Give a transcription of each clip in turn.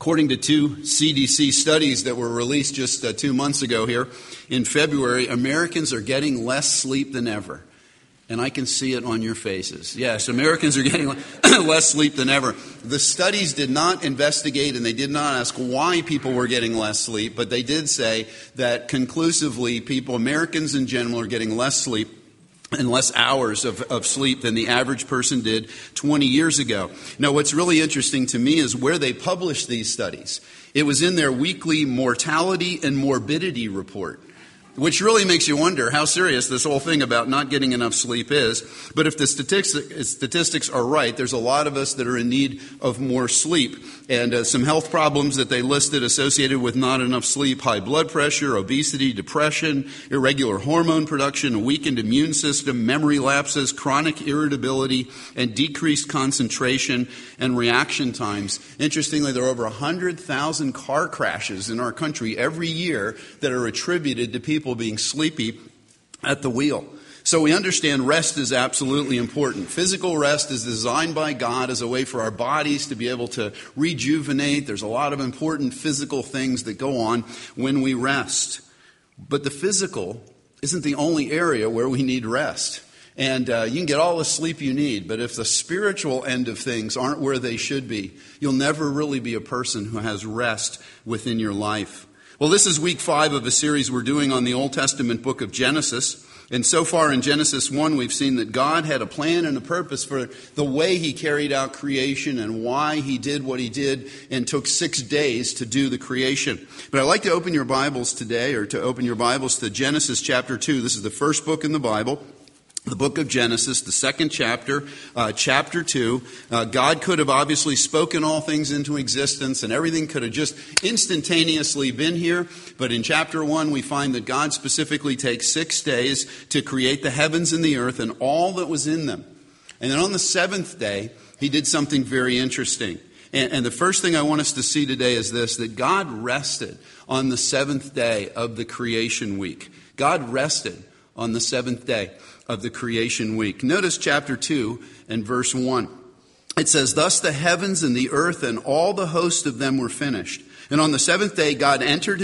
According to two CDC studies that were released just 2 months ago here in February, Americans are getting less sleep than ever. And I can see it on your faces. Yes, Americans are getting less sleep than ever. The studies did not investigate and they did not ask why people were getting less sleep, but they did say that conclusively Americans in general, are getting less sleep and less hours of sleep than the average person did 20 years ago. Now, what's really interesting to me is where they published these studies. It was in their weekly mortality and morbidity report, which really makes you wonder how serious this whole thing about not getting enough sleep is. But if the statistics are right, there's a lot of us that are in need of more sleep. And some health problems that they listed associated with not enough sleep: high blood pressure, obesity, depression, irregular hormone production, a weakened immune system, memory lapses, chronic irritability, and decreased concentration and reaction times. Interestingly, there are over 100,000 car crashes in our country every year that are attributed to people being sleepy at the wheel. So we understand rest is absolutely important. Physical rest is designed by God as a way for our bodies to be able to rejuvenate. There's a lot of important physical things that go on when we rest. But the physical isn't the only area where we need rest. And you can get all the sleep you need, but if the spiritual end of things aren't where they should be, you'll never really be a person who has rest within your life. Well, this is week 5 of a series we're doing on the Old Testament book of Genesis. And so far in Genesis 1, we've seen that God had a plan and a purpose for the way he carried out creation and why he did what he did and took 6 days to do the creation. But I'd like to open your Bibles today, or to open your Bibles to Genesis chapter 2. This is the first book in the Bible. The book of Genesis, the second chapter, chapter 2. God could have obviously spoken all things into existence and everything could have just instantaneously been here. But in chapter 1, we find that God specifically takes 6 days to create the heavens and the earth and all that was in them. And then on the 7th day, he did something very interesting. And the first thing I want us to see today is this, that God rested on the 7th day of the creation week. God rested on the 7th day of the creation week. Notice chapter 2 and verse 1. It says, "Thus the heavens and the earth and all the host of them were finished. And on the 7th day God ended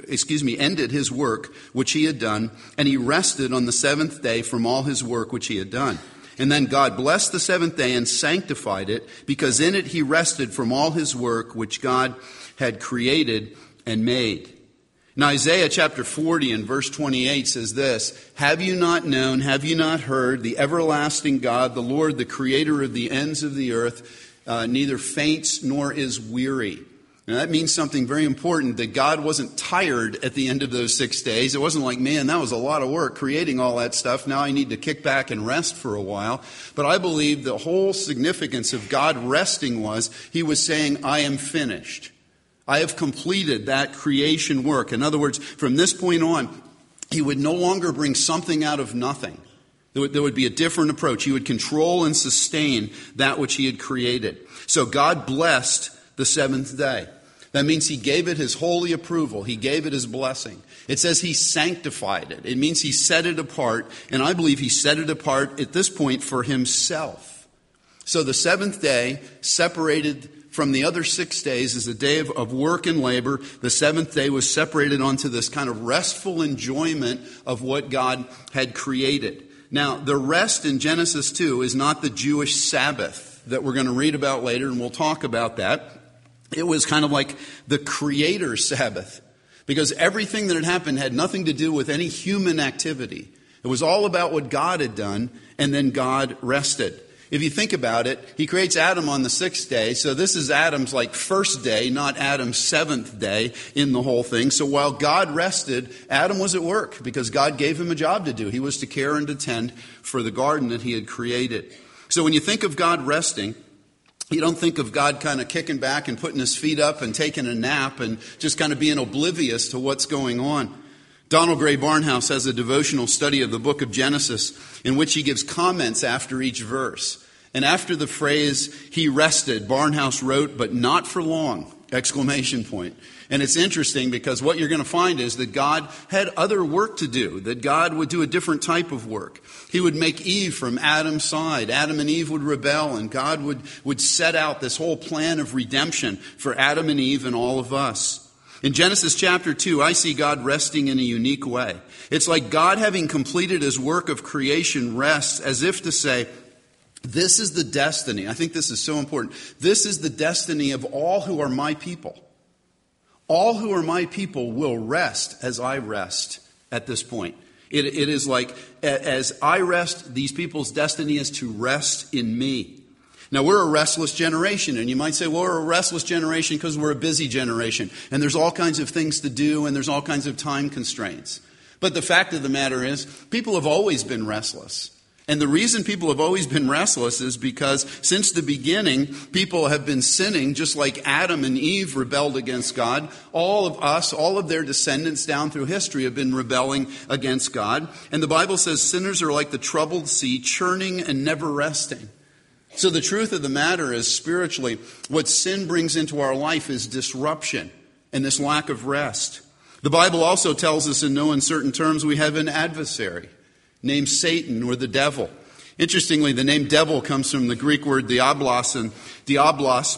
his work which he had done, and he rested on the 7th day from all his work which he had done. And then God blessed the 7th day and sanctified it, because in it he rested from all his work which God had created and made." Now Isaiah chapter 40 and verse 28 says this, "Have you not known, have you not heard, the everlasting God, the Lord, the creator of the ends of the earth, neither faints nor is weary." Now that means something very important, that God wasn't tired at the end of those 6 days. It wasn't like, man, that was a lot of work creating all that stuff. Now I need to kick back and rest for a while. But I believe the whole significance of God resting was, he was saying, I am finished. I have completed that creation work. In other words, from this point on, he would no longer bring something out of nothing. There would be a different approach. He would control and sustain that which he had created. So God blessed the 7th day. That means he gave it his holy approval. He gave it his blessing. It says he sanctified it. It means he set it apart. And I believe he set it apart at this point for himself. So the 7th day separated from the other 6 days is a day of work and labor. The 7th day was separated onto this kind of restful enjoyment of what God had created. Now, the rest in Genesis 2 is not the Jewish Sabbath that we're going to read about later, and we'll talk about that. It was kind of like the Creator's Sabbath, because everything that had happened had nothing to do with any human activity. It was all about what God had done, and then God rested. If you think about it, he creates Adam on the 6th day. So this is Adam's first day, not Adam's 7th day in the whole thing. So while God rested, Adam was at work because God gave him a job to do. He was to care and to tend for the garden that he had created. So when you think of God resting, you don't think of God kind of kicking back and putting his feet up and taking a nap and just kind of being oblivious to what's going on. Donald Gray Barnhouse has a devotional study of the book of Genesis in which he gives comments after each verse. And after the phrase, he rested, Barnhouse wrote, but not for long, exclamation point. And it's interesting because what you're going to find is that God had other work to do, that God would do a different type of work. He would make Eve from Adam's side. Adam and Eve would rebel, and God would set out this whole plan of redemption for Adam and Eve and all of us. In Genesis chapter 2, I see God resting in a unique way. It's like God, having completed his work of creation, rests as if to say, this is the destiny. I think this is so important. This is the destiny of all who are my people. All who are my people will rest as I rest at this point. It is like, as I rest, these people's destiny is to rest in me. Now, we're a restless generation, and you might say, well, we're a restless generation because we're a busy generation, and there's all kinds of things to do, and there's all kinds of time constraints. But the fact of the matter is, people have always been restless. And the reason people have always been restless is because since the beginning, people have been sinning just like Adam and Eve rebelled against God. All of us, all of their descendants down through history have been rebelling against God. And the Bible says sinners are like the troubled sea, churning and never resting. So the truth of the matter is, spiritually, what sin brings into our life is disruption and this lack of rest. The Bible also tells us in no uncertain terms we have an adversary named Satan or the devil. Interestingly, the name devil comes from the Greek word diablos, and diablos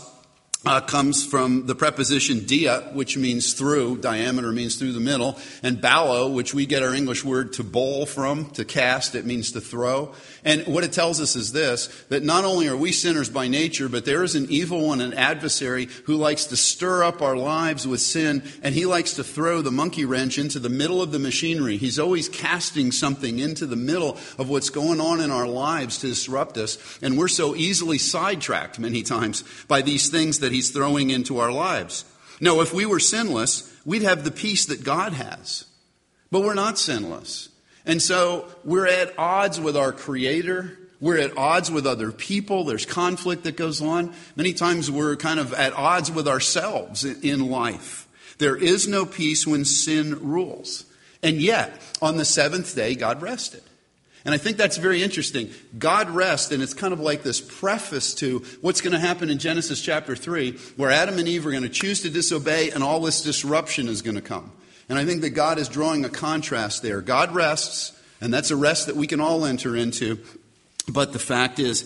comes from the preposition dia, which means through, diameter means through the middle, and ballo, which we get our English word to bowl from, to cast, it means to throw. And what it tells us is this, that not only are we sinners by nature, but there is an evil one, an adversary, who likes to stir up our lives with sin, and he likes to throw the monkey wrench into the middle of the machinery. He's always casting something into the middle of what's going on in our lives to disrupt us, and we're so easily sidetracked many times by these things that he's throwing into our lives. Now, if we were sinless, we'd have the peace that God has, but we're not sinless. And so we're at odds with our Creator. We're at odds with other people. There's conflict that goes on. Many times we're kind of at odds with ourselves in life. There is no peace when sin rules. And yet, on the seventh day, God rested. And I think that's very interesting. God rests, and it's kind of like this preface to what's going to happen in Genesis chapter 3, where Adam and Eve are going to choose to disobey, and all this disruption is going to come. And I think that God is drawing a contrast there. God rests, and that's a rest that we can all enter into. But the fact is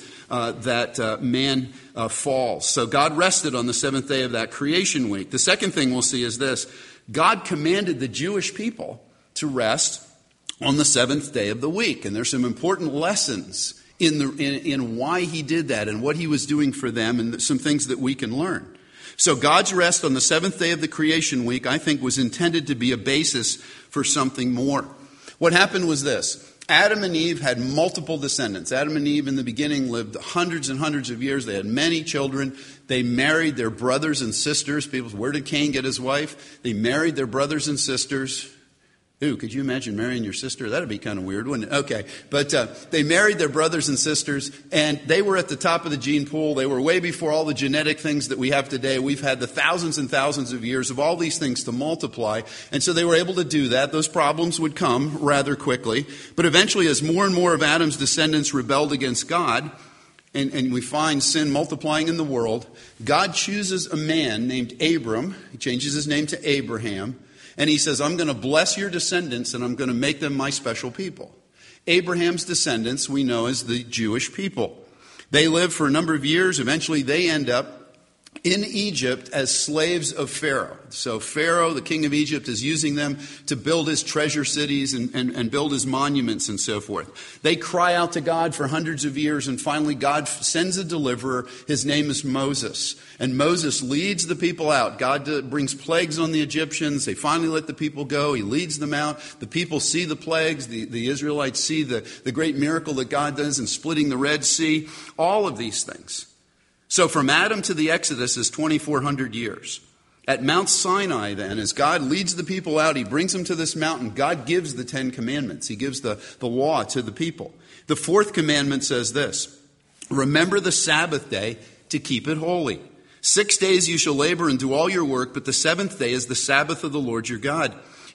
that man falls. So God rested on the seventh day of that creation week. The second thing we'll see is this. God commanded the Jewish people to rest on the seventh day of the week. And there's some important lessons in why he did that and what he was doing for them, and some things that we can learn. So God's rest on the seventh day of the creation week, I think, was intended to be a basis for something more. What happened was this. Adam and Eve had multiple descendants. Adam and Eve in the beginning lived hundreds and hundreds of years. They had many children. They married their brothers and sisters. People, where did Cain get his wife? They married their brothers and sisters. Ooh, could you imagine marrying your sister? That'd be kind of weird, wouldn't it? Okay. But they married their brothers and sisters, and they were at the top of the gene pool. They were way before all the genetic things that we have today. We've had the thousands and thousands of years of all these things to multiply. And so they were able to do that. Those problems would come rather quickly. But eventually, as more and more of Adam's descendants rebelled against God, and we find sin multiplying in the world, God chooses a man named Abram. He changes his name to Abraham. And he says, I'm going to bless your descendants, and I'm going to make them my special people. Abraham's descendants we know as the Jewish people. They live for a number of years. Eventually they end up in Egypt as slaves of Pharaoh. So Pharaoh, the king of Egypt, is using them to build his treasure cities and build his monuments and so forth. They cry out to God for hundreds of years, and finally God sends a deliverer. His name is Moses. And Moses leads the people out. God brings plagues on the Egyptians. They finally let the people go. He leads them out. The people see the plagues. The Israelites see the great miracle that God does in splitting the Red Sea. All of these things. So from Adam to the Exodus is 2,400 years. At Mount Sinai then, as God leads the people out, he brings them to this mountain. God gives the 10 commandments. He gives the law to the people. The fourth commandment says this, remember the Sabbath day to keep it holy. 6 days you shall labor and do all your work, but the seventh day is the Sabbath of the Lord your God.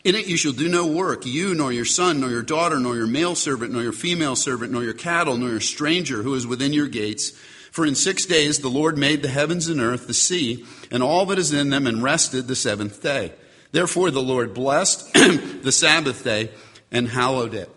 In it you shall do no work, you, nor your son, nor your daughter, nor your male servant, nor your female servant, nor your cattle, nor your stranger who is within your gates. For in 6 days the Lord made the heavens and earth, the sea, and all that is in them, and rested the seventh day. Therefore the Lord blessed the Sabbath day and hallowed it.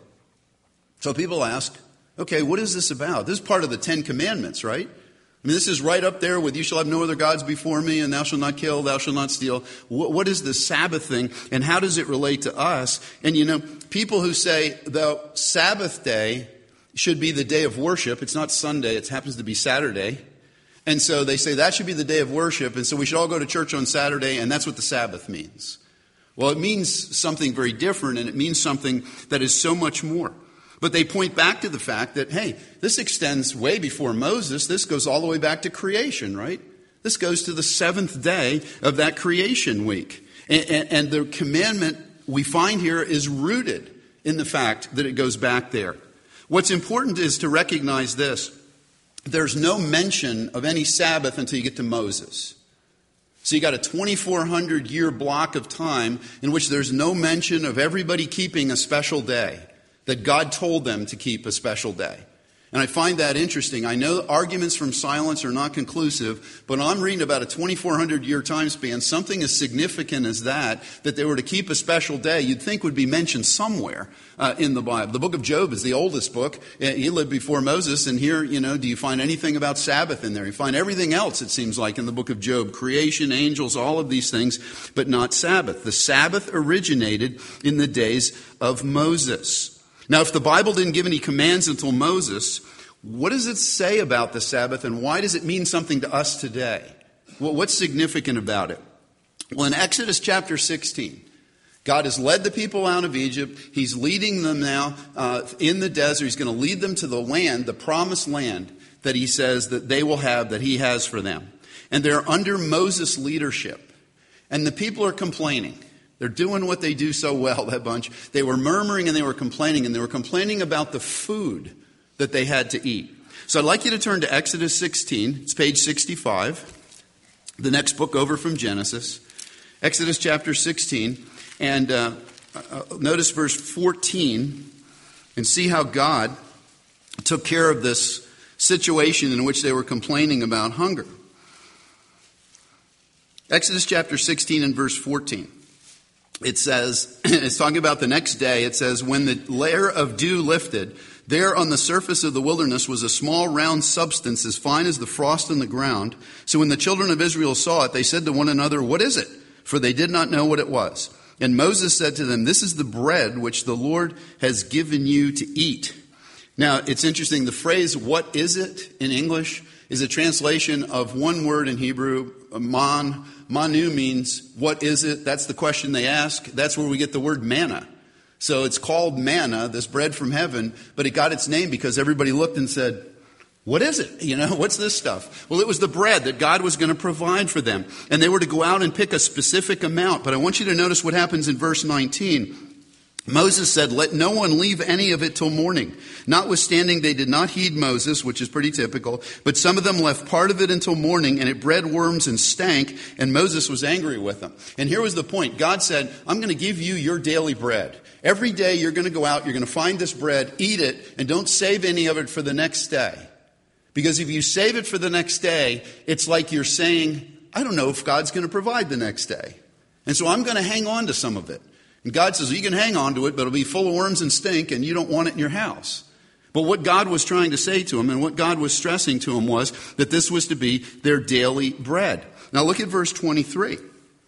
So people ask, okay, what is this about? This is part of the 10 Commandments, right? I mean, this is right up there with you shall have no other gods before me, and thou shalt not kill, thou shalt not steal. What is the Sabbath thing, and how does it relate to us? And you know, people who say the Sabbath day should be the day of worship. It's not Sunday, it happens to be Saturday. And so they say that should be the day of worship, and so we should all go to church on Saturday, and that's what the Sabbath means. Well, it means something very different, and it means something that is so much more. But they point back to the fact that, hey, this extends way before Moses. This goes all the way back to creation, right? This goes to the seventh day of that creation week. And the commandment we find here is rooted in the fact that it goes back there. What's important is to recognize this. There's no mention of any Sabbath until you get to Moses. So you got a 2,400-year block of time in which there's no mention of everybody keeping a special day, that God told them to keep a special day. And I find that interesting. I know arguments from silence are not conclusive, but I'm reading about a 2,400-year time span, something as significant as that they were to keep a special day, you'd think would be mentioned somewhere in the Bible. The book of Job is the oldest book. He lived before Moses, and here, do you find anything about Sabbath in there? You find everything else, it seems like, in the book of Job. Creation, angels, all of these things, but not Sabbath. The Sabbath originated in the days of Moses. Now, if the Bible didn't give any commands until Moses, what does it say about the Sabbath, and why does it mean something to us today? Well, what's significant about it? Well, in Exodus chapter 16, God has led the people out of Egypt. He's leading them now in the desert. He's going to lead them to the land, the promised land that he says that they will have, that he has for them. And they're under Moses' leadership. And the people are complaining. They're doing what they do so well, that bunch. They were murmuring and they were complaining about the food that they had to eat. So I'd like you to turn to Exodus 16. It's page 65, the next book over from Genesis. Exodus chapter 16. And notice verse 14 and see how God took care of this situation in which they were complaining about hunger. Exodus chapter 16 and verse 14. It says, it's talking about the next day, it says, when the layer of dew lifted, there on the surface of the wilderness was a small round substance as fine as the frost on the ground. So when the children of Israel saw it, they said to one another, what is it? For they did not know what it was. And Moses said to them, this is the bread which the Lord has given you to eat. Now, it's interesting, the phrase, what is it, in English, is a translation of one word in Hebrew, man. Manu means, what is it? That's the question they ask. That's where we get the word manna. So it's called manna, this bread from heaven, but it got its name because everybody looked and said, what is it? What's this stuff? Well, it was the bread that God was going to provide for them. And they were to go out and pick a specific amount. But I want you to notice what happens in verse 19. Moses said, let no one leave any of it till morning. Notwithstanding, they did not heed Moses, which is pretty typical, but some of them left part of it until morning, and it bred worms and stank, and Moses was angry with them. And here was the point. God said, I'm going to give you your daily bread. Every day you're going to go out, you're going to find this bread, eat it, and don't save any of it for the next day. Because if you save it for the next day, it's like you're saying, I don't know if God's going to provide the next day. And so I'm going to hang on to some of it. And God says, you can hang on to it, but it'll be full of worms and stink, and you don't want it in your house. But what God was trying to say to him, and what God was stressing to him, was that this was to be their daily bread. Now look at verse 23.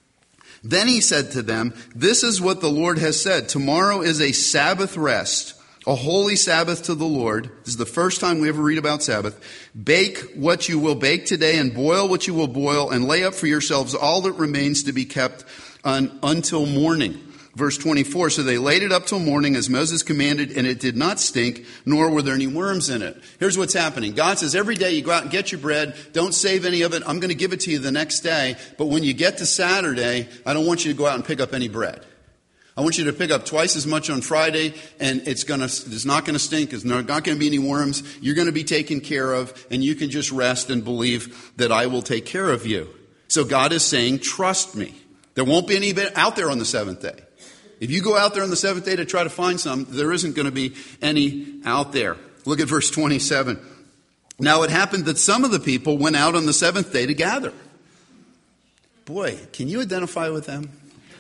Then he said to them, this is what the Lord has said. Tomorrow is a Sabbath rest, a holy Sabbath to the Lord. This is the first time we ever read about Sabbath. Bake what you will bake today, and boil what you will boil, and lay up for yourselves all that remains to be kept until morning. Verse 24, so they laid it up till morning as Moses commanded, and it did not stink, nor were there any worms in it. Here's what's happening. God says every day you go out and get your bread. Don't save any of it. I'm going to give it to you the next day. But when you get to Saturday, I don't want you to go out and pick up any bread. I want you to pick up twice as much on Friday, and it's not going to stink. There's not going to be any worms. You're going to be taken care of, and you can just rest and believe that I will take care of you. So God is saying, trust me. There won't be any out there on the seventh day. If you go out there on the seventh day to try to find some, there isn't going to be any out there. Look at verse 27. Now it happened that some of the people went out on the seventh day to gather. Boy, can you identify with them?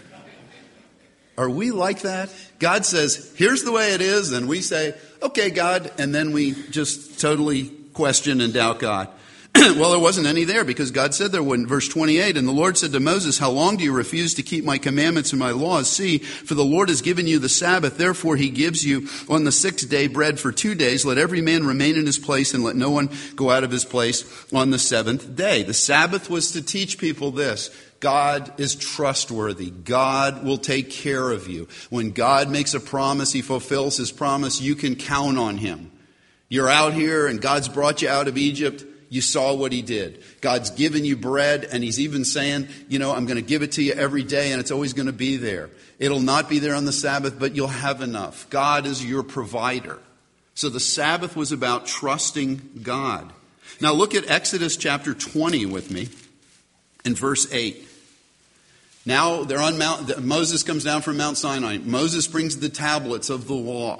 Are we like that? God says, here's the way it is, and we say, okay, God, and then we just totally question and doubt God. Well, there wasn't any there because God said there wouldn't. Verse 28, and the Lord said to Moses, how long do you refuse to keep my commandments and my laws? See, for the Lord has given you the Sabbath. Therefore, he gives you on the sixth day bread for 2 days. Let every man remain in his place and let no one go out of his place on the seventh day. The Sabbath was to teach people this. God is trustworthy. God will take care of you. When God makes a promise, he fulfills his promise. You can count on him. You're out here and God's brought you out of Egypt. You saw what he did. God's given you bread, and he's even saying, I'm going to give it to you every day, and it's always going to be there. It'll not be there on the Sabbath, but you'll have enough. God is your provider. So the Sabbath was about trusting God. Now look at Exodus chapter 20 with me in verse 8. Now they're on Moses comes down from Mount Sinai. Moses brings the tablets of the law.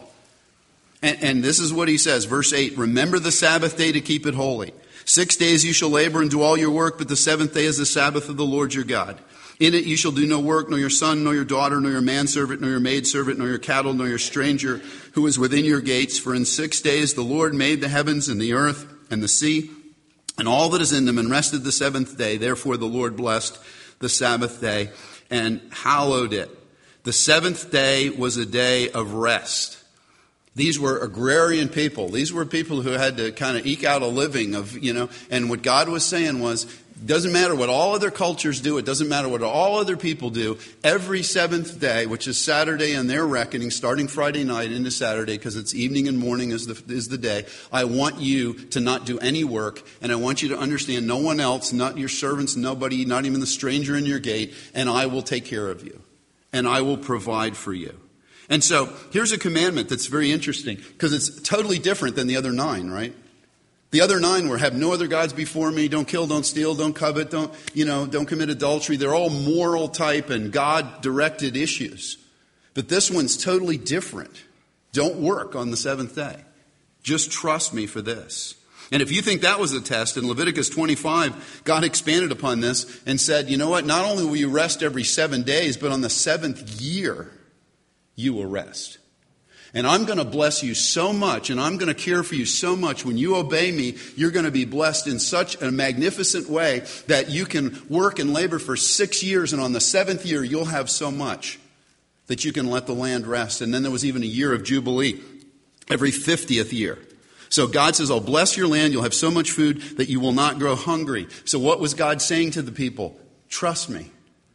And this is what he says, verse 8, remember the Sabbath day to keep it holy. 6 days you shall labor and do all your work, but the seventh day is the Sabbath of the Lord your God. In it you shall do no work, nor your son, nor your daughter, nor your manservant, nor your maidservant, nor your cattle, nor your stranger who is within your gates. For in 6 days the Lord made the heavens and the earth and the sea and all that is in them, and rested the seventh day. Therefore the Lord blessed the Sabbath day and hallowed it. The seventh day was a day of rest. These were agrarian people. These were people who had to kind of eke out a living and what God was saying was, doesn't matter what all other cultures do. It doesn't matter what all other people do. Every seventh day, which is Saturday in their reckoning, starting Friday night into Saturday, because it's evening and morning is the day, I want you to not do any work, and I want you to understand no one else, not your servants, nobody, not even the stranger in your gate, and I will take care of you, and I will provide for you. And so here's a commandment that's very interesting because it's totally different than the other 9, right? The other 9 were have no other gods before me, don't kill, don't steal, don't covet, don't commit adultery. They're all moral type and God-directed issues. But this one's totally different. Don't work on the seventh day. Just trust me for this. And if you think that was a test, in Leviticus 25, God expanded upon this and said, you know what? Not only will you rest every 7 days, but on the seventh year, you will rest. And I'm going to bless you so much, and I'm going to care for you so much. When you obey me, you're going to be blessed in such a magnificent way that you can work and labor for 6 years, and on the seventh year, you'll have so much that you can let the land rest. And then there was even a year of Jubilee, every 50th year. So God says, I'll bless your land, you'll have so much food that you will not grow hungry. So what was God saying to the people? Trust me.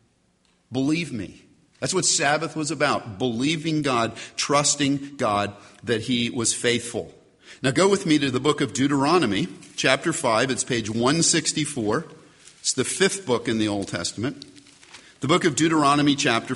Believe me. That's what Sabbath was about, believing God, trusting God that he was faithful. Now go with me to the book of Deuteronomy, chapter 5. It's page 164. It's the 5th book in the Old Testament. The book of Deuteronomy, chapter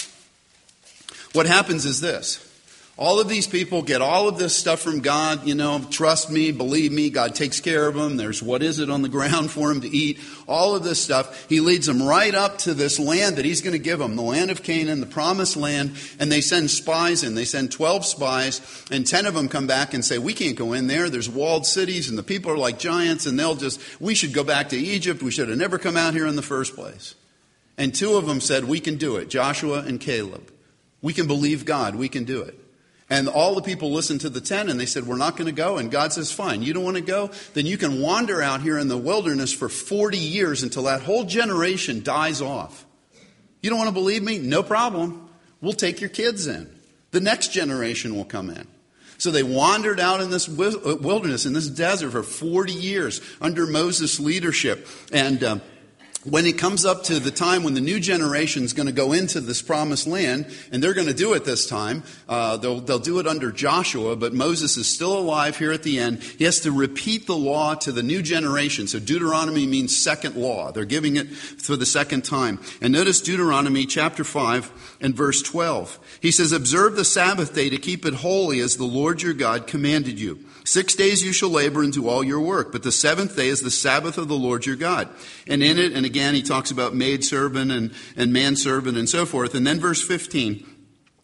5. What happens is this. All of these people get all of this stuff from God, trust me, believe me, God takes care of them. There's what is it on the ground for them to eat, all of this stuff. He leads them right up to this land that he's going to give them, the land of Canaan, the promised land, and they send spies in. They send 12 spies, and 10 of them come back and say, we can't go in there. There's walled cities, and the people are like giants, and we should go back to Egypt. We should have never come out here in the first place. And 2 of them said, we can do it, Joshua and Caleb. We can believe God. We can do it. And all the people listened to the 10 and they said, we're not going to go. And God says, fine, you don't want to go? Then you can wander out here in the wilderness for 40 years until that whole generation dies off. You don't want to believe me? No problem. We'll take your kids in. The next generation will come in. So they wandered out in this wilderness, in this desert for 40 years under Moses' leadership. And when it comes up to the time when the new generation is going to go into this promised land, and they're going to do it this time, they'll do it under Joshua, but Moses is still alive here at the end. He has to repeat the law to the new generation. So Deuteronomy means second law. They're giving it for the second time. And notice Deuteronomy chapter 5 and verse 12. He says, observe the Sabbath day to keep it holy as the Lord your God commanded you. 6 days you shall labor and do all your work, but the seventh day is the Sabbath of the Lord your God. And in it, and again, he talks about maidservant and manservant and so forth. And then verse 15,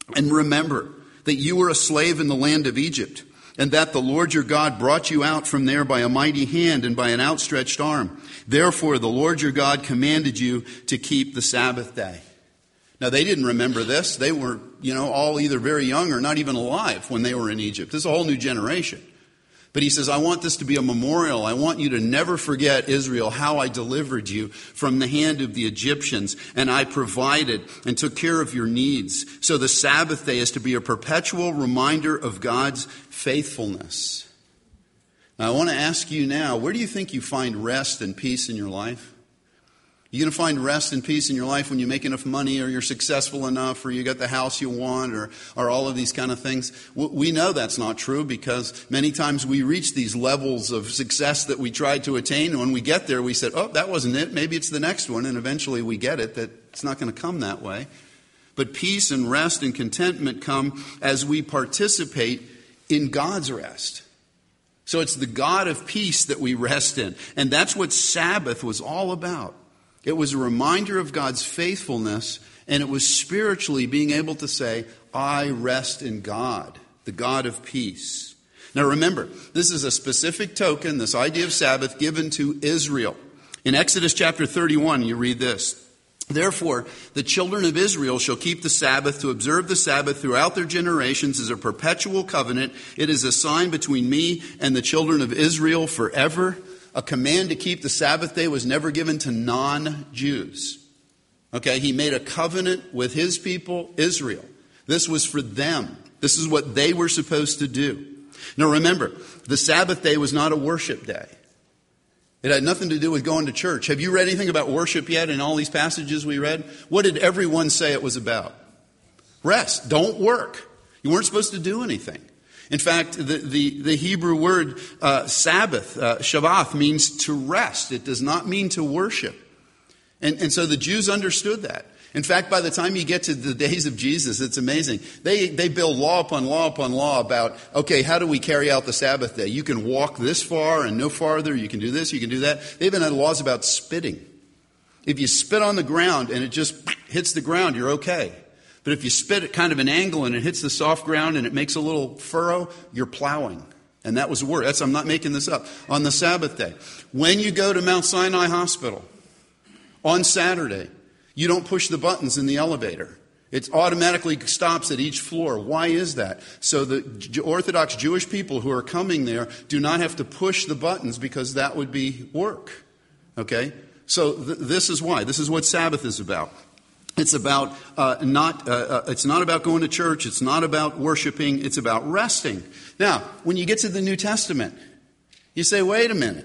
And remember that you were a slave in the land of Egypt, and that the Lord your God brought you out from there by a mighty hand and by an outstretched arm. Therefore, the Lord your God commanded you to keep the Sabbath day. Now, they didn't remember this. They were, all either very young or not even alive when they were in Egypt. This is a whole new generation. But he says, I want this to be a memorial. I want you to never forget, Israel, how I delivered you from the hand of the Egyptians, and I provided and took care of your needs. So the Sabbath day is to be a perpetual reminder of God's faithfulness. Now, I want to ask you now, where do you think you find rest and peace in your life? You're going to find rest and peace in your life when you make enough money, or you're successful enough, or you got the house you want, or all of these kind of things. We know that's not true, because many times we reach these levels of success that we tried to attain, and when we get there we said, oh, that wasn't it, maybe it's the next one, and eventually we get it, that it's not going to come that way. But peace and rest and contentment come as we participate in God's rest. So it's the God of peace that we rest in, and that's what Sabbath was all about. It was a reminder of God's faithfulness, and it was spiritually being able to say, I rest in God, the God of peace. Now remember, this is a specific token, this idea of Sabbath, given to Israel. In Exodus chapter 31, you read this. Therefore, the children of Israel shall keep the Sabbath to observe the Sabbath throughout their generations as a perpetual covenant. It is a sign between me and the children of Israel forever. A command to keep the Sabbath day was never given to non-Jews. Okay, he made a covenant with his people, Israel. This was for them. This is what they were supposed to do. Now remember, the Sabbath day was not a worship day. It had nothing to do with going to church. Have you read anything about worship yet in all these passages we read? What did everyone say it was about? Rest. Don't work. You weren't supposed to do anything. In fact, the Hebrew word Sabbath, Shabbat, means to rest. It does not mean to worship. And so the Jews understood that. In fact, by the time you get to the days of Jesus, it's amazing. They build law upon law upon law about, okay, how do we carry out the Sabbath day? You can walk this far and no farther. You can do this, you can do that. They even had laws about spitting. If you spit on the ground and it just hits the ground, you're okay. But if you spit at kind of an angle and it hits the soft ground and it makes a little furrow, you're plowing. And that was the word. I'm not making this up. On the Sabbath day. When you go to Mount Sinai Hospital on Saturday, you don't push the buttons in the elevator. It automatically stops at each floor. Why is that? So the Orthodox Jewish people who are coming there do not have to push the buttons, because that would be work. Okay? So this is why. This is what Sabbath is about. It's about it's not about going to church. It's not about worshiping. It's about resting. Now, when you get to the New Testament, you say, wait a minute.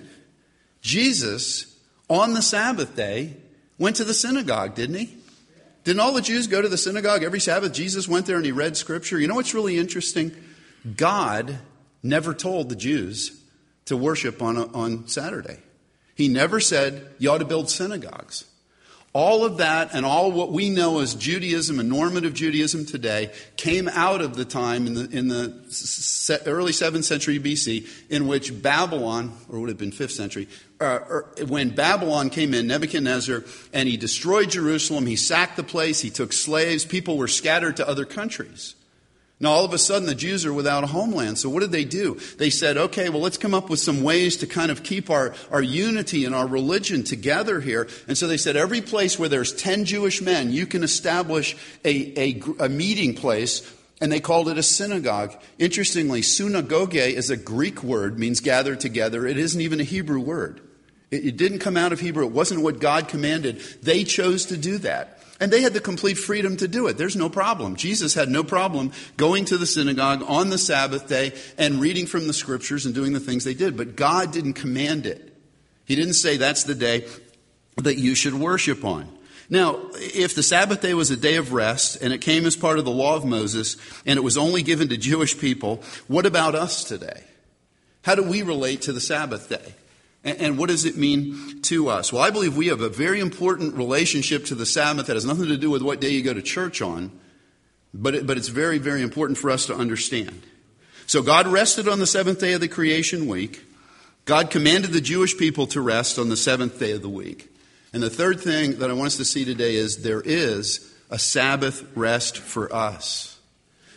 Jesus, on the Sabbath day, went to the synagogue, didn't he? Didn't all the Jews go to the synagogue every Sabbath? Jesus went there and he read Scripture. You know what's really interesting? God never told the Jews to worship on Saturday. He never said you ought to build synagogues. All of that and all what we know as Judaism and normative Judaism today came out of the time in the early 7th century BC in which Babylon, or would have been 5th century, when Babylon came in, Nebuchadnezzar, and he destroyed Jerusalem, he sacked the place, he took slaves, people were scattered to other countries. Now, all of a sudden, the Jews are without a homeland. So what did they do? They said, okay, well, let's come up with some ways to kind of keep our unity and our religion together here. And so they said, every place where there's 10 Jewish men, you can establish a meeting place. And they called it a synagogue. Interestingly, synagoge is a Greek word, means gathered together. It isn't even a Hebrew word. It didn't come out of Hebrew. It wasn't what God commanded. They chose to do that. And they had the complete freedom to do it. There's no problem. Jesus had no problem going to the synagogue on the Sabbath day and reading from the Scriptures and doing the things they did. But God didn't command it. He didn't say that's the day that you should worship on. Now, if the Sabbath day was a day of rest and it came as part of the law of Moses and it was only given to Jewish people, what about us today? How do we relate to the Sabbath day? And what does it mean to us? Well, I believe we have a very important relationship to the Sabbath that has nothing to do with what day you go to church on, but it's very, very important for us to understand. So God rested on the 7th day of the creation week. God commanded the Jewish people to rest on the 7th day of the week. And the third thing that I want us to see today is there is a Sabbath rest for us.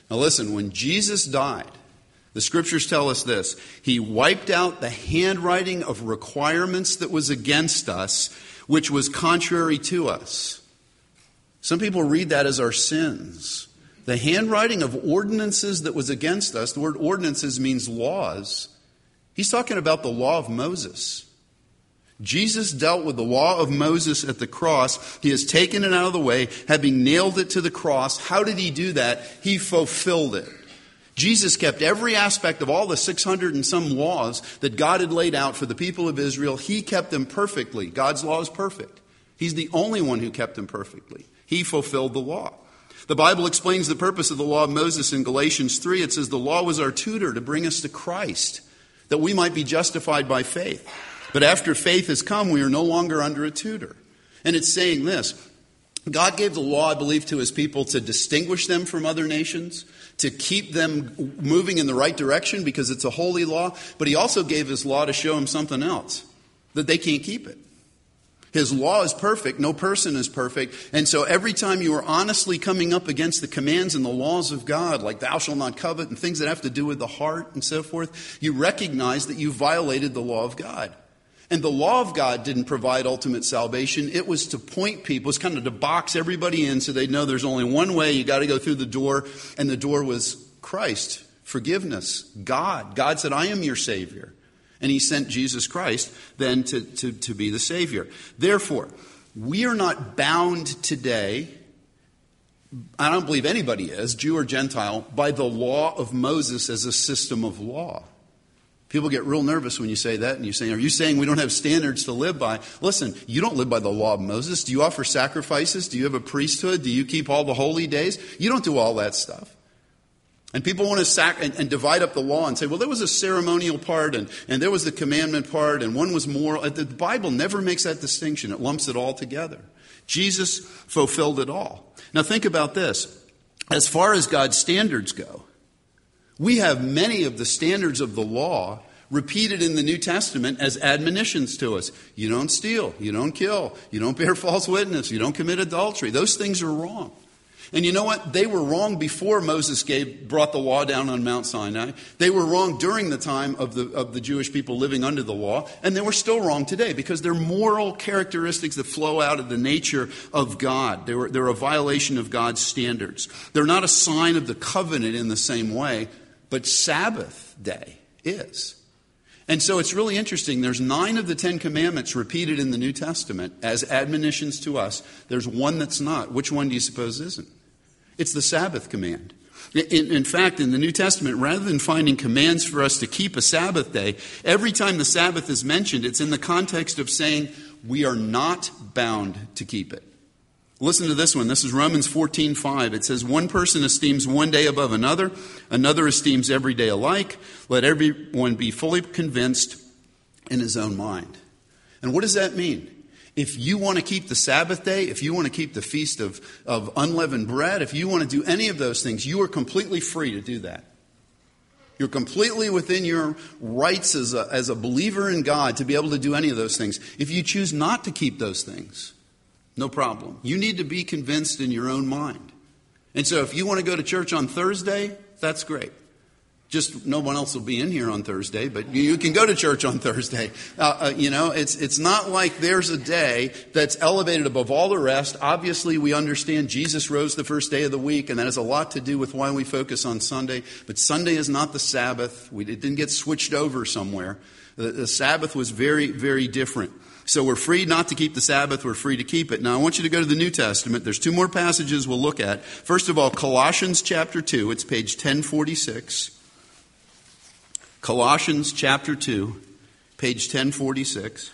Now listen, when Jesus died, the scriptures tell us this. He wiped out the handwriting of requirements that was against us, which was contrary to us. Some people read that as our sins. The handwriting of ordinances that was against us, the word ordinances means laws. He's talking about the law of Moses. Jesus dealt with the law of Moses at the cross. He has taken it out of the way, having nailed it to the cross. How did he do that? He fulfilled it. Jesus kept every aspect of all the 600 and some laws that God had laid out for the people of Israel. He kept them perfectly. God's law is perfect. He's the only one who kept them perfectly. He fulfilled the law. The Bible explains the purpose of the law of Moses in Galatians 3. It says the law was our tutor to bring us to Christ, that we might be justified by faith. But after faith has come, we are no longer under a tutor. And it's saying this. God gave the law, I believe, to his people to distinguish them from other nations, to keep them moving in the right direction because it's a holy law. But he also gave his law to show them something else, that they can't keep it. His law is perfect. No person is perfect. And so every time you are honestly coming up against the commands and the laws of God, like thou shalt not covet and things that have to do with the heart and so forth, you recognize that you violated the law of God. And the law of God didn't provide ultimate salvation. It was to point people, it's kind of to box everybody in so they know there's only one way. You got to go through the door. And the door was Christ, forgiveness, God. God said, I am your Savior. And he sent Jesus Christ then to be the Savior. Therefore, we are not bound today, I don't believe anybody is, Jew or Gentile, by the law of Moses as a system of law. People get real nervous when you say that, and you say, are you saying we don't have standards to live by? Listen, you don't live by the law of Moses. Do you offer sacrifices? Do you have a priesthood? Do you keep all the holy days? You don't do all that stuff. And people want to and divide up the law and say, well, there was a ceremonial part and there was the commandment part and one was moral. The Bible never makes that distinction. It lumps it all together. Jesus fulfilled it all. Now think about this. As far as God's standards go, we have many of the standards of the law repeated in the New Testament as admonitions to us. You don't steal. You don't kill. You don't bear false witness. You don't commit adultery. Those things are wrong. And you know what? They were wrong before Moses brought the law down on Mount Sinai. They were wrong during the time of the Jewish people living under the law. And they were still wrong today because they're moral characteristics that flow out of the nature of God. They're a violation of God's standards. They're not a sign of the covenant in the same way, but Sabbath day is. And so it's really interesting. There's 9 of the 10 commandments repeated in the New Testament as admonitions to us. There's one that's not. Which one do you suppose isn't? It's the Sabbath command. In fact, in the New Testament, rather than finding commands for us to keep a Sabbath day, every time the Sabbath is mentioned, it's in the context of saying we are not bound to keep it. Listen to this one. This is Romans 14:5. It says, one person esteems one day above another. Another esteems every day alike. Let everyone be fully convinced in his own mind. And what does that mean? If you want to keep the Sabbath day, if you want to keep the feast of unleavened bread, if you want to do any of those things, you are completely free to do that. You're completely within your rights as a believer in God to be able to do any of those things. If you choose not to keep those things, no problem. You need to be convinced in your own mind. And so if you want to go to church on Thursday, that's great. Just no one else will be in here on Thursday, but you can go to church on Thursday. It's not like there's a day that's elevated above all the rest. Obviously, we understand Jesus rose the first day of the week, and that has a lot to do with why we focus on Sunday. But Sunday is not the Sabbath. It didn't get switched over somewhere. The Sabbath was very, very different. So we're free not to keep the Sabbath. We're free to keep it. Now, I want you to go to the New Testament. There's 2 more passages we'll look at. First of all, Colossians chapter 2. It's page 1046. Colossians chapter 2, page 1046.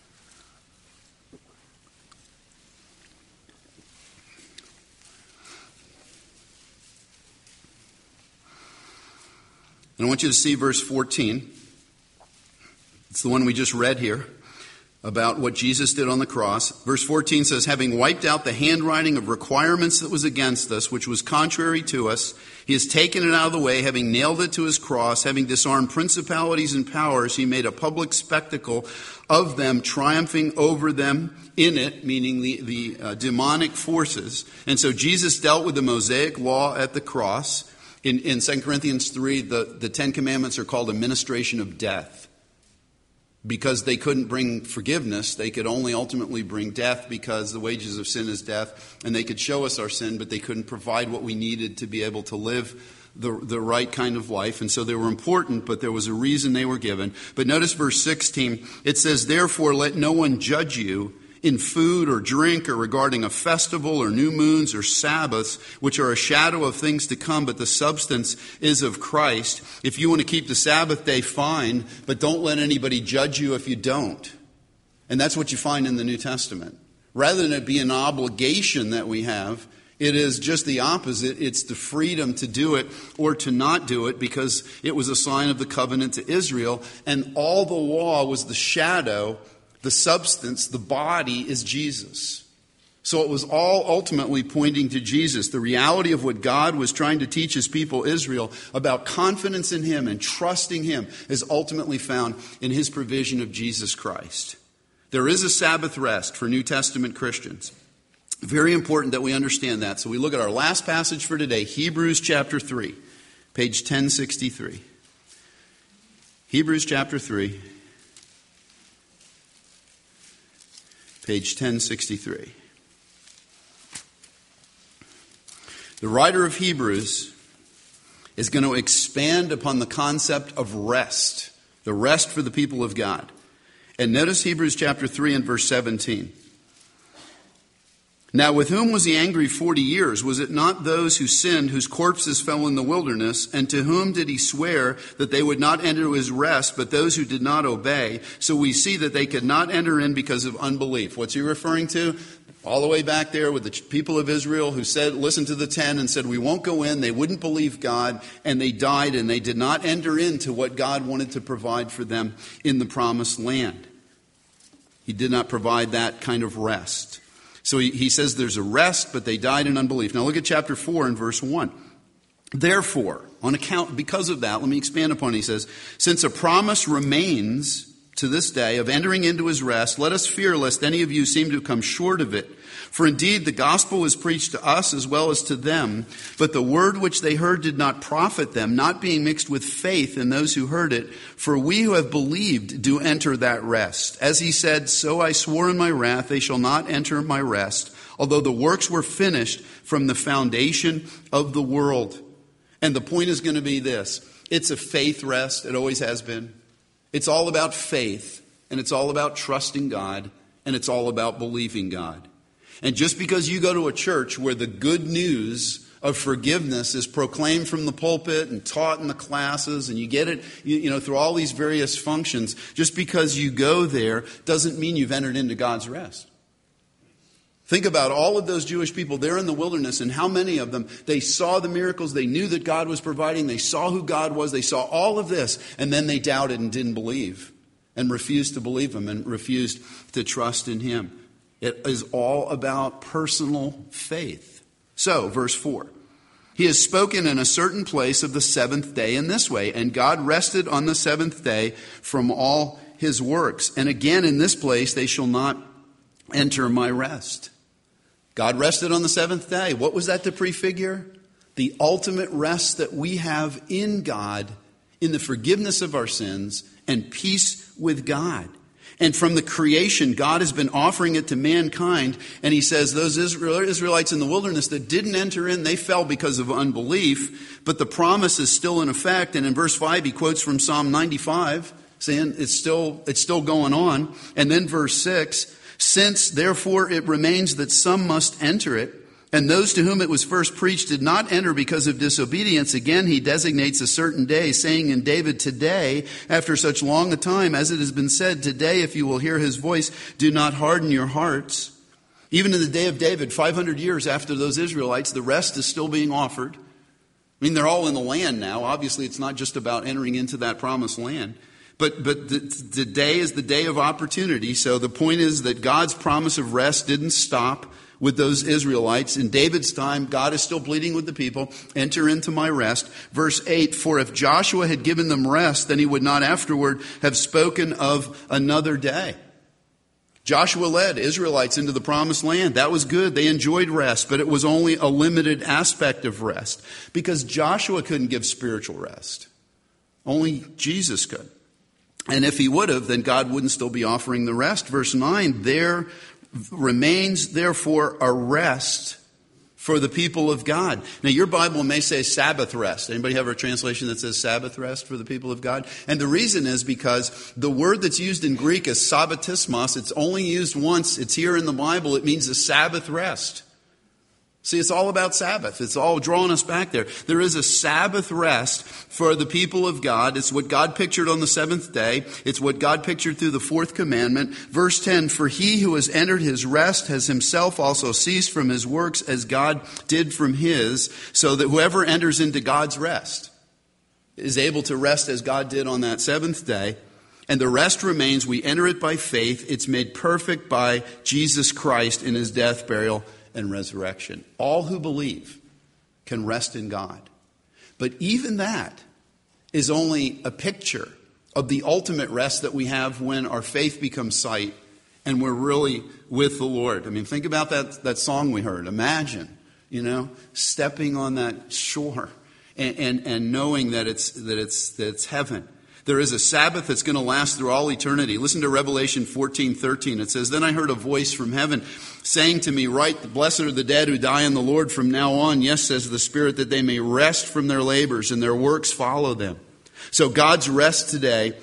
And I want you to see verse 14. It's the one we just read here about what Jesus did on the cross. Verse 14 says, having wiped out the handwriting of requirements that was against us, which was contrary to us, he has taken it out of the way, having nailed it to his cross, having disarmed principalities and powers, he made a public spectacle of them, triumphing over them in it, meaning the demonic forces. And so Jesus dealt with the Mosaic law at the cross. In 2 Corinthians 3, the Ten Commandments are called a ministration of death. Because they couldn't bring forgiveness, they could only ultimately bring death, because the wages of sin is death, and they could show us our sin, but they couldn't provide what we needed to be able to live the right kind of life. And so they were important, but there was a reason they were given. But notice verse 16, it says, "Therefore let no one judge you in food or drink or regarding a festival or new moons or Sabbaths, which are a shadow of things to come, but the substance is of Christ. If you want to keep the Sabbath day, fine, but don't let anybody judge you if you don't." And that's what you find in the New Testament. Rather than it be an obligation that we have, it is just the opposite. It's the freedom to do it or to not do it, because it was a sign of the covenant to Israel, and all the law was the shadow. The substance, the body, is Jesus. So it was all ultimately pointing to Jesus. The reality of what God was trying to teach his people Israel about confidence in him and trusting him is ultimately found in his provision of Jesus Christ. There is a Sabbath rest for New Testament Christians. Very important that we understand that. So we look at our last passage for today, Hebrews chapter 3, page 1063. Hebrews chapter 3. Page 1063. The writer of Hebrews is going to expand upon the concept of rest, the rest for the people of God. And notice Hebrews chapter 3 and verse 17. "Now with whom was he angry 40 years? Was it not those who sinned, whose corpses fell in the wilderness? And to whom did he swear that they would not enter his rest, but those who did not obey? So we see that they could not enter in because of unbelief." What's he referring to? All the way back there with the people of Israel who said, listened to the 10 and said, "We won't go in." They wouldn't believe God, and they died, and they did not enter into what God wanted to provide for them in the promised land. He did not provide that kind of rest. So he says there's a rest, but they died in unbelief. Now look at chapter 4 and verse 1. "Therefore, because of that, let me expand upon it. He says, since a promise remains to this day of entering into his rest, let us fear lest any of you seem to come short of it. For indeed the gospel was preached to us as well as to them, but the word which they heard did not profit them, not being mixed with faith in those who heard it. For we who have believed do enter that rest. As he said, so I swore in my wrath, they shall not enter my rest, although the works were finished from the foundation of the world." And the point is going to be this. It's a faith rest. It always has been. It's all about faith, and it's all about trusting God, and it's all about believing God. And just because you go to a church where the good news of forgiveness is proclaimed from the pulpit and taught in the classes, and you get it, through all these various functions, just because you go there doesn't mean you've entered into God's rest. Think about all of those Jewish people there in the wilderness, and how many of them, they saw the miracles, they knew that God was providing, they saw who God was, they saw all of this, and then they doubted and didn't believe, and refused to believe him, and refused to trust in him. It is all about personal faith. So, verse 4. "He has spoken in a certain place of the seventh day in this way, and God rested on the seventh day from all his works. And again in this place they shall not enter my rest." God rested on the seventh day. What was that to prefigure? The ultimate rest that we have in God, in the forgiveness of our sins and peace with God. And from the creation, God has been offering it to mankind. And he says those Israelites in the wilderness that didn't enter in, they fell because of unbelief. But the promise is still in effect. And in verse 5, he quotes from Psalm 95, saying it's still going on. And then verse 6, "Since therefore it remains that some must enter it, and those to whom it was first preached did not enter because of disobedience, again he designates a certain day, saying in David, today, after such long a time, as it has been said, today if you will hear his voice, do not harden your hearts." Even in the day of David, 500 years after those Israelites, the rest is still being offered. I mean, they're all in the land now. Obviously, it's not just about entering into that promised land. But the day is the day of opportunity. So the point is that God's promise of rest didn't stop with those Israelites. In David's time, God is still pleading with the people, enter into my rest. Verse 8, "For if Joshua had given them rest, then he would not afterward have spoken of another day." Joshua led Israelites into the promised land. That was good. They enjoyed rest, but it was only a limited aspect of rest because Joshua couldn't give spiritual rest. Only Jesus could. And if he would have, then God wouldn't still be offering the rest. Verse 9, there remains therefore a rest for the people of God. Now, your Bible may say Sabbath rest. Anybody have a translation that says Sabbath rest for the people of God? And the reason is because the word that's used in Greek is sabbatismos. It's only used once. It's here in the Bible. It means a Sabbath rest. See, it's all about Sabbath. It's all drawing us back there. There is a Sabbath rest for the people of God. It's what God pictured on the seventh day. It's what God pictured through the fourth commandment. Verse 10, for he who has entered his rest has himself also ceased from his works as God did from his, so that whoever enters into God's rest is able to rest as God did on that seventh day. And the rest remains. We enter it by faith. It's made perfect by Jesus Christ in his death, burial, and resurrection. All who believe can rest in God. But even that is only a picture of the ultimate rest that we have when our faith becomes sight and we're really with the Lord. I mean, think about that song we heard. Imagine, stepping on that shore and knowing that it's heaven. There is a Sabbath that's going to last through all eternity. Listen to Revelation 14:13. It says, then I heard a voice from heaven saying to me, write, blessed are the dead who die in the Lord from now on. Yes, says the Spirit, that they may rest from their labors and their works follow them. So God's rest today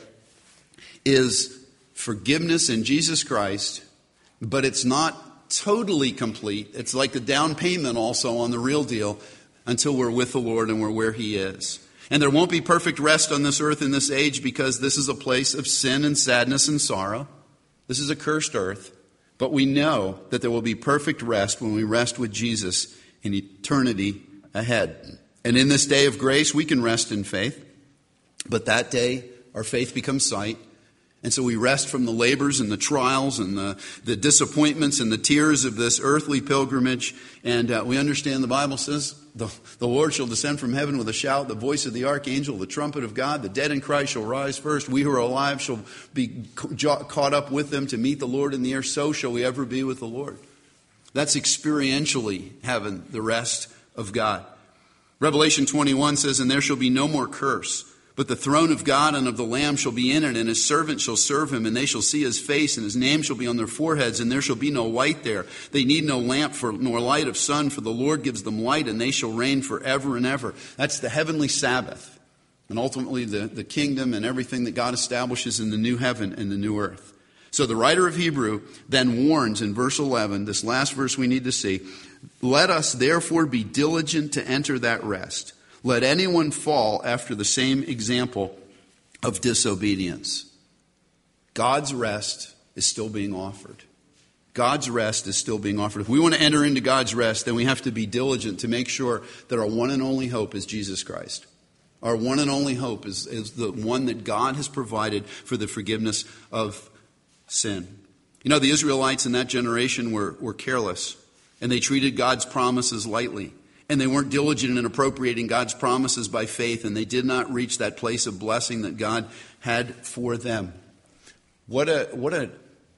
is forgiveness in Jesus Christ, but it's not totally complete. It's like the down payment also on the real deal until we're with the Lord and we're where he is. And there won't be perfect rest on this earth in this age because this is a place of sin and sadness and sorrow. This is a cursed earth. But we know that there will be perfect rest when we rest with Jesus in eternity ahead. And in this day of grace, we can rest in faith. But that day, our faith becomes sight. And so we rest from the labors and the trials and the disappointments and the tears of this earthly pilgrimage. And we understand the Bible says the Lord shall descend from heaven with a shout, the voice of the archangel, the trumpet of God. The dead in Christ shall rise first. We who are alive shall be caught up with them to meet the Lord in the air. So shall we ever be with the Lord. That's experientially having the rest of God. Revelation 21 says, and there shall be no more curse. But the throne of God and of the Lamb shall be in it, and his servants shall serve him, and they shall see his face, and his name shall be on their foreheads, and there shall be no light there. They need no lamp nor light of sun, for the Lord gives them light, and they shall reign forever and ever. That's the heavenly Sabbath, and ultimately the kingdom and everything that God establishes in the new heaven and the new earth. So the writer of Hebrew then warns in verse 11, this last verse we need to see, let us therefore be diligent to enter that rest. Let anyone fall after the same example of disobedience. God's rest is still being offered. God's rest is still being offered. If we want to enter into God's rest, then we have to be diligent to make sure that our one and only hope is Jesus Christ. Our one and only hope is the one that God has provided for the forgiveness of sin. The Israelites in that generation were careless, and they treated God's promises lightly. And they weren't diligent in appropriating God's promises by faith, and they did not reach that place of blessing that God had for them. What an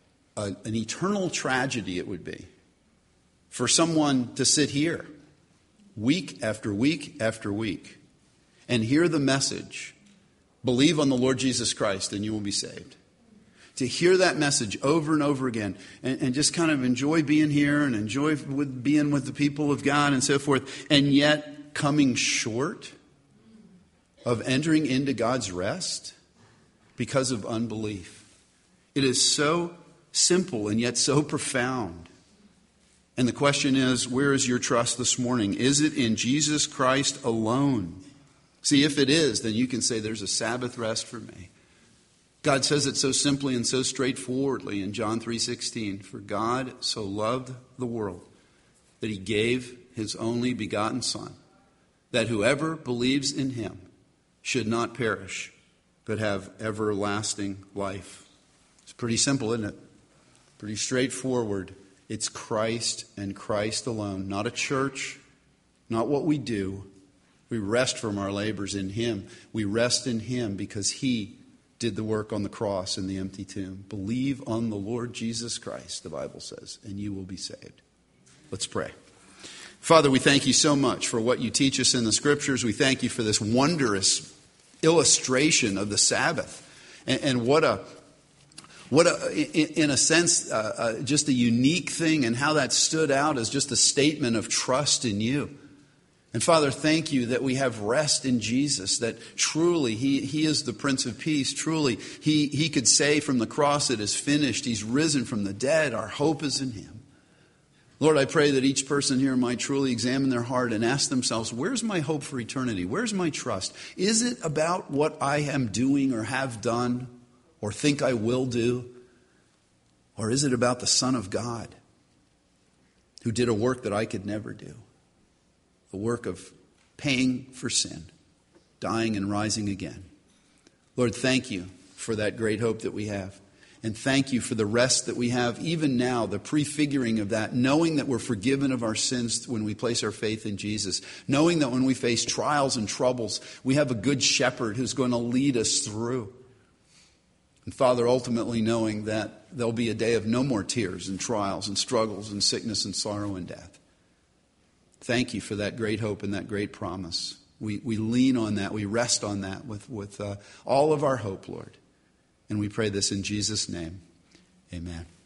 eternal tragedy it would be for someone to sit here week after week after week and hear the message, believe on the Lord Jesus Christ and you will be saved. To hear that message over and over again and just kind of enjoy being here and enjoy being with the people of God and so forth, and yet coming short of entering into God's rest because of unbelief. It is so simple and yet so profound. And the question is, where is your trust this morning? Is it in Jesus Christ alone? See, if it is, then you can say there's a Sabbath rest for me. God says it so simply and so straightforwardly in John 3:16. For God so loved the world that he gave his only begotten Son, that whoever believes in him should not perish, but have everlasting life. It's pretty simple, isn't it? Pretty straightforward. It's Christ and Christ alone, not a church, not what we do. We rest from our labors in him. We rest in him because he did the work on the cross in the empty tomb. Believe on the Lord Jesus Christ, the Bible says, and you will be saved. Let's pray. Father, we thank you so much for what you teach us in the Scriptures. We thank you for this wondrous illustration of the Sabbath. And what a in a sense, just a unique thing, and how that stood out as just a statement of trust in you. And Father, thank you that we have rest in Jesus, that truly He is the Prince of Peace. Truly, He could say from the cross, it is finished. He's risen from the dead. Our hope is in Him. Lord, I pray that each person here might truly examine their heart and ask themselves, where's my hope for eternity? Where's my trust? Is it about what I am doing or have done or think I will do? Or is it about the Son of God who did a work that I could never do? The work of paying for sin, dying and rising again. Lord, thank you for that great hope that we have. And thank you for the rest that we have even now, the prefiguring of that, knowing that we're forgiven of our sins when we place our faith in Jesus, knowing that when we face trials and troubles, we have a good shepherd who's going to lead us through. And Father, ultimately knowing that there'll be a day of no more tears and trials and struggles and sickness and sorrow and death. Thank you for that great hope and that great promise. We lean on that. We rest on that with all of our hope, Lord. And we pray this in Jesus' name. Amen.